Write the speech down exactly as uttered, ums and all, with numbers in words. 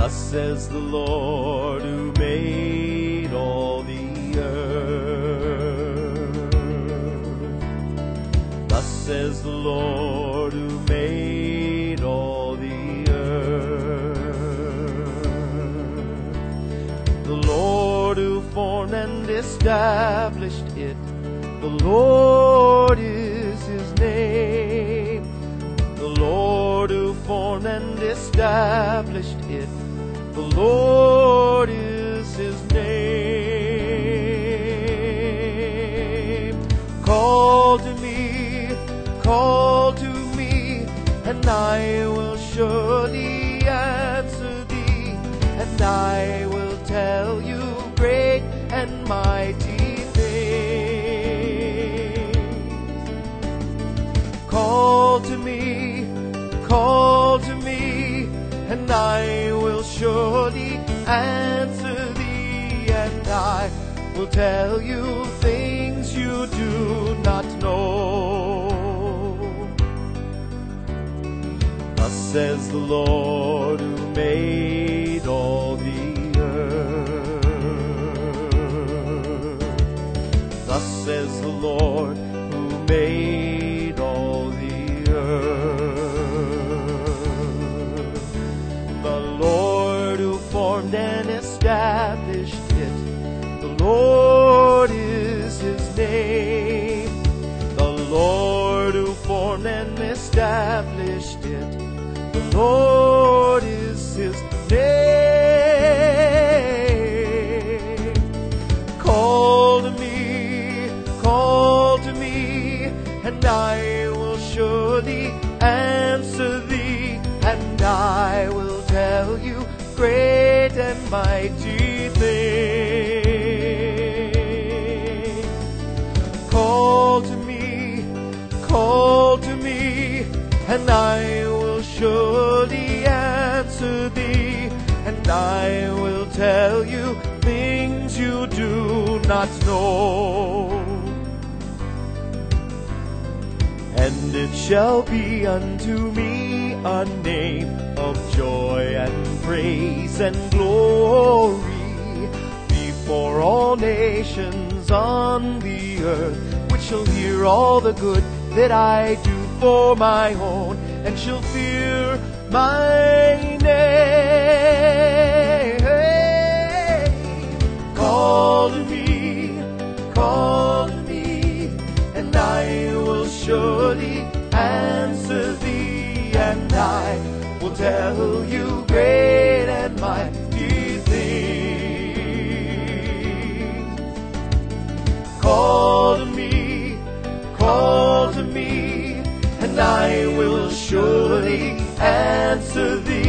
Thus says the Lord who made all the earth. Thus says the Lord who made all the earth. The Lord who formed and established it. The Lord is His name. The Lord who formed and established it. The Lord is His name. Call to me, call to me, and I will surely answer thee, and I will tell you great and mighty things. Call to me, call to me, and I will surely answer thee, and I will tell you things you do not know. Thus says the Lord who made all the earth. Thus says the Lord who made all the earth. The Lord who formed and established it. The Lord is His name. The Lord who formed and established it. The Lord is His name. Call to me, call to me, and I will surely answer thee, and I will tell you great and mighty things. Call to me, call to me, and I will surely answer thee, and I will tell you things you do not know. And it shall be unto me a name of joy and praise and glory before all nations on the earth, which shall hear all the good that I do for my own, and shall fear my name. Call to me, call to me, and I will surely answer thee, and I will tell you great and mighty things. Call to me, call to me, and I will surely answer thee,